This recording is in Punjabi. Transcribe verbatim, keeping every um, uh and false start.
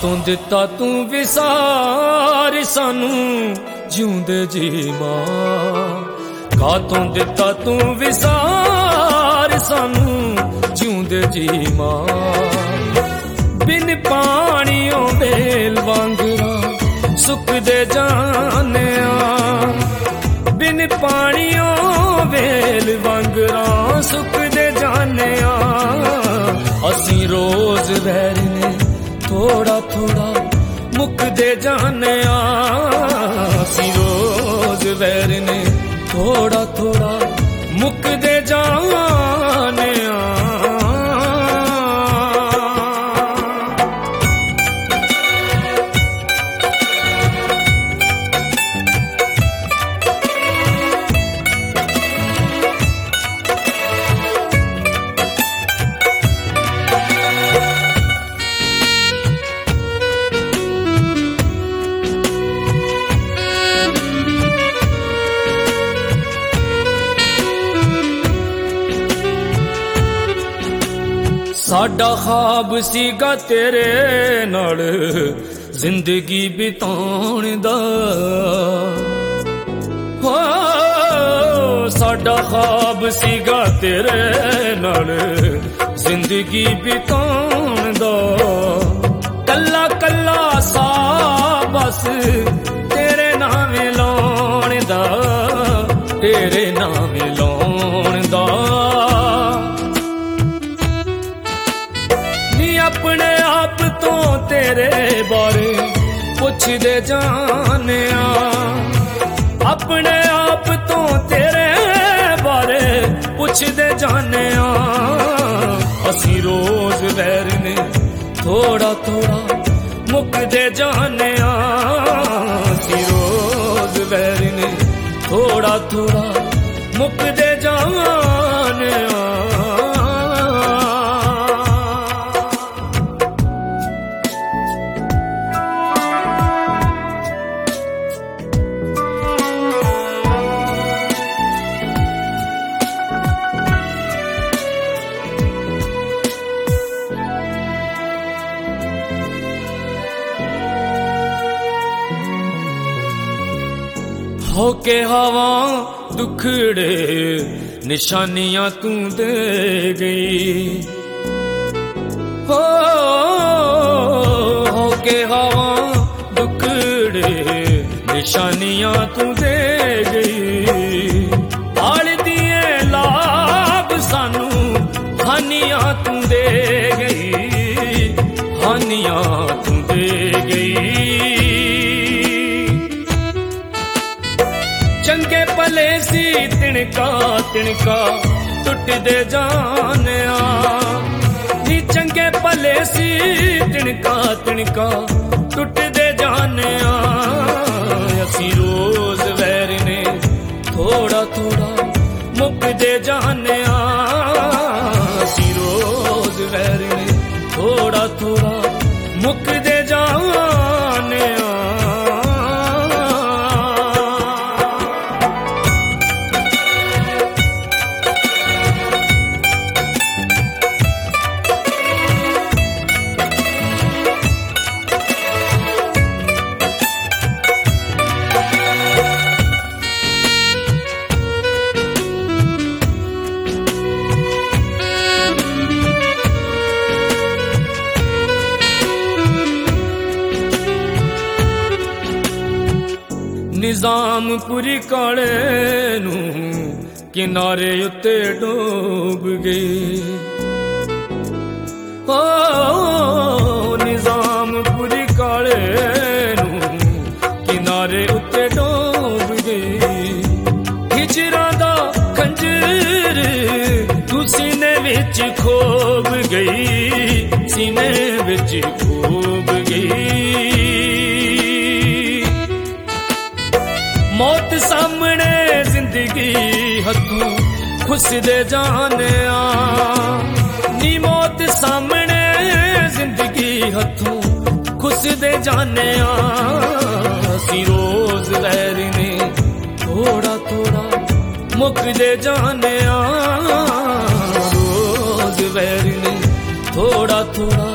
ਕਾਤੋਂ ਦਿੱਤਾ ਤੂੰ ਵਿਸਾਰ ਸਾਨੂੰ ਜਿਉਂਦੇ ਜੀ ਮਾਂ, ਕਾਤੋਂ ਦਿੱਤਾ ਤੂੰ ਵਿਸਾਰ ਸਾਨੂੰ ਜਿਉਂਦੇ ਜੀ ਮਾਂ। ਬਿਨ ਪਾਣੀਓਂ ਵੇਲ ਵਾਂਗਰਾਂ ਸੁੱਕਦੇ ਜਾਣਿਆ, ਬਿਨ ਪਾਣੀਓਂ ਵੇਲ ਵਾਂਗਰਾਂ ਸੁੱਕਦੇ ਜਾਣਿਆ। ਅਸੀਂ ਰੋਜ਼ ਵੈਰ ਨੇ ਥੋੜਾ ਥੋੜਾ ਮੁੱਕਦੇ ਜਾਣਿਆ, ਅਸੀਂ ਰੋਜ਼ ਵੈਰ ਨੇ ਥੋੜਾ ਥੋੜਾ ਮੁੱਕਦੇ ਜਾਣਿਆ। ਸਾਡਾ ਖ਼ਾਬ ਸੀਗਾ ਤੇਰੇ ਨਾਲ ਜ਼ਿੰਦਗੀ ਬਿਤਾਉਣ ਦਾ, ਹੋ ਸਾਡਾ ਖ਼ਾਬ ਸੀਗਾ ਤੇਰੇ ਨਾਲ ਜ਼ਿੰਦਗੀ ਬਿਤਾਉਣ ਦਾ। ਕੱਲਾ ਕੱਲਾ ਸਾ ਬਸ ਤੇਰੇ ਨਾਵੇਂ ਲਾਉਣ ਦਾ, ਤੇਰੇ ਨਾਵੇਂ ਲਾਉਣ ਦਾ। ਆਪਣੇ ਆਪ ਤੋਂ ਤੇਰੇ ਬਾਰੇ ਪੁੱਛਦੇ ਜਾਣਿਆ, ਆਪਣੇ ਆਪ ਤੋਂ ਤੇਰੇ ਬਾਰੇ ਪੁੱਛਦੇ ਜਾਣਿਆ। ਅਸੀਂ ਰੋਜ਼ ਵੈਰ ਨੇ ਥੋੜਾ ਥੋੜਾ ਮੁੱਕਦੇ ਜਾਣਿਆ, ਅਸੀਂ ਰੋਜ਼ ਵੈਰ ਨੇ ਥੋੜਾ ਥੋੜਾ ਮੁੱਕਦੇ ਜਾਣਿਆ। ਹੋ ਕੇ ਹਵਾ ਦੁਖੜੇ ਨਿਸ਼ਾਨੀਆਂ ਤੂੰ ਦੇ ਗਈ, ਹੋ ਹੋ ਕੇ ਹਵਾ ਦੁਖੜੇ ਨਿਸ਼ਾਨੀਆਂ ਤੂੰ ਦੇ ਗਈ। ਆਲਦੀ ਏ ਲਾਭ ਸਾਨੂੰ ਹਾਨੀਆਂ ਤੂੰ ਦੇ ਗਈ, ਹਾਨੀਆਂ ਤੂੰ ਦੇ ਗਈ। ਚੰਗੇ ਭਲੇ ਸੀ ਤਿਣਕਾ ਤਿਣਕਾ ਟੁੱਟਦੇ ਜਾਣਿਆ, ਨੀ ਚੰਗੇ ਭਲੇ ਸੀ ਤਿਣਕਾ ਤਿਣਕਾ ਟੁੱਟਦੇ ਜਾਣਿਆ। ਅਸੀਂ ਰੋਜ਼ ਵੈਰ ਨੇ ਥੋੜਾ ਥੋੜਾ ਮੁੱਕਦੇ ਜਾਣਿਆ, ਅਸੀਂ ਰੋਜ਼ ਵੈਰ ਨੇ ਥੋੜਾ ਥੋੜਾ ਮੁੱਕਦੇ ਜਾਣਿਆ। ਨਿਜ਼ਾਮਪੁਰੀ ਕਾਲੇ ਨੂੰ ਕਿਨਾਰੇ ਉੱਤੇ ਡੋਬ ਗਏ, ਓ ਨਿਜ਼ਾਮਪੁਰੀ ਕਾਲੇ ਨੂੰ ਕਿਨਾਰੇ ਉੱਤੇ ਡੋਬ ਗਏ। ਹਿਜਰਾਂ ਦਾ ਖੰਜਰ ਤੂੰ ਸੀਨੇ ਵਿੱਚ ਖੋਬ ਗਈ, ਸੀਨੇ ਵਿੱਚ ਖੋਬ ਗਈ। ਮੌਤ ਸਾਹਮਣੇ ਜ਼ਿੰਦਗੀ ਹੱਥੋਂ ਖੁੱਸਦੇ ਜਾਣਿਆ, ਨੀ ਮੌਤ ਸਾਹਮਣੇ ਜ਼ਿੰਦਗੀ ਹੱਥੋਂ ਖੁੱਸਦੇ ਜਾਣਿਆ। ਅਸੀਂ ਰੋਜ਼ ਵੈਰ ਨੇ ਥੋੜਾ ਥੋੜਾ ਮੁੱਕਦੇ ਜਾਣਿਆ, ਰੋਜ਼ ਵੈਰ ਨੇ ਥੋੜਾ ਥੋੜਾ